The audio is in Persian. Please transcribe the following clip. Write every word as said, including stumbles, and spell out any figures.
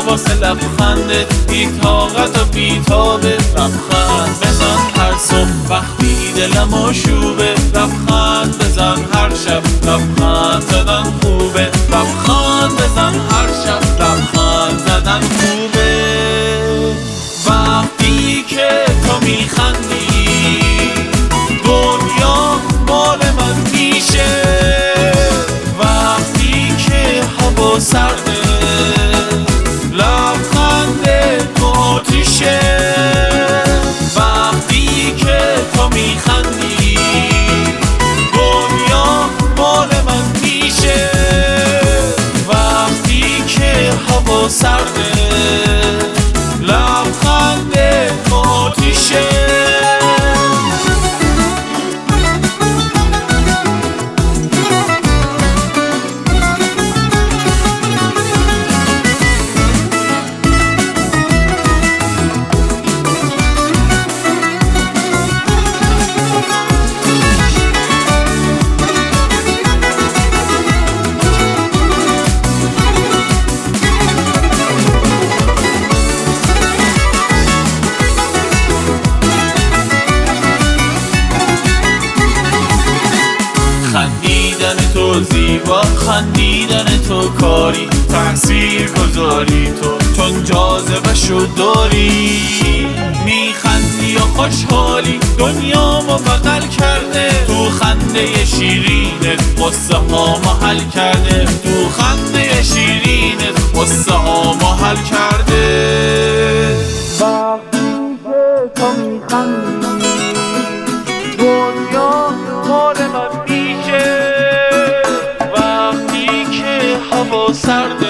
واسه لبخنده، بی طاقت و بی تابه. لبخند بزن هر صبح وقتی دلم آشوبه، لبخند بزن هر شب، لبخند زدن خوبه. لبخند بزن هر شب، لبخند زدن خوبه. وقتی که تو میخندی دنیا مال من میشه، وقتی که هوا سرده لبخند تو آتیشه. وقتی که تو میخندی دنیا مال من میشه، وقتی که هوا سرده لبخند تو آتیشه. خندیدن تو زیبا، خندیدن تو کاری، تأثیر گذاری تو چون جاذبه‌شو داری. میخندی و خوشحالی دنیامو بغل کرده، تو خنده شیرینت قصه هامو حل کرده، تو خنده شیرینت قصه هامو حل کرده. وقتی که تو میخندی دنیا مال من میشه، وقتی که هوا سرده